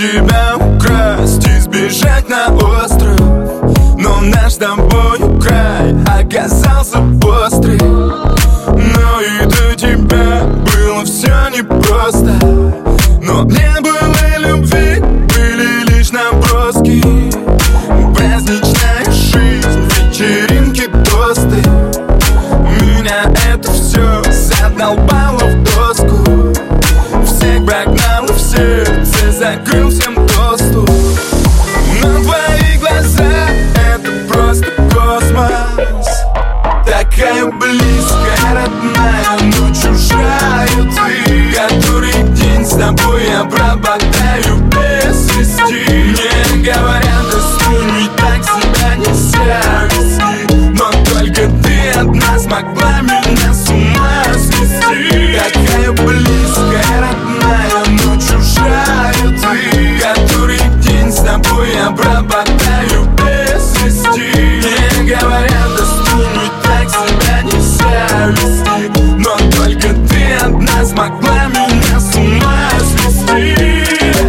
тебя украсть и сбежать на остров, но наш с тобою край оказался острый. Но и до тебя было все непросто, но не было любви, были лишь наброски. Праздничная жизнь, вечеринки, тосты. Меня это все задолбало в доску. Всех прогнал и в сердце закрыл всем доступ. Но твои глаза — это просто космос. Такая близкая, родная, но чужая ты. Который день с тобой я пропадаю без вести. Мне говорят, да скинь, ведь так себя нельзя вести. Но только ты одна смогла меня с ума свести. Такая близкая, родная, но чужая ты. Который день с тобой я пропадаю без вести. Мне говорят, да скинь, ведь так себя нельзя вести. Но только ты одна смогла меня с ума свести.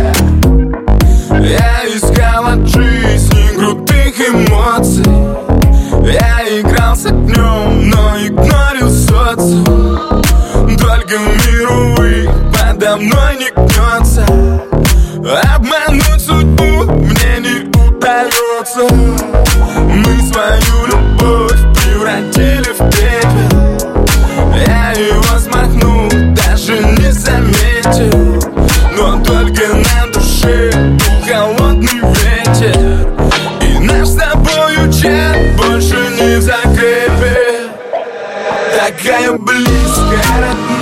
Я искал от жизни крутых эмоций. Я играл с огнем, но игнорил социум. Только мир, увы, подо мной не гнется. Обмануть судьбу мне не удается. Мы свою любовь превратили в пепел. Я его смахнул, даже не заметил. Но только на душе был холодный ветер. И наш с тобою чат больше не в закрепе. Такая близкая, родная,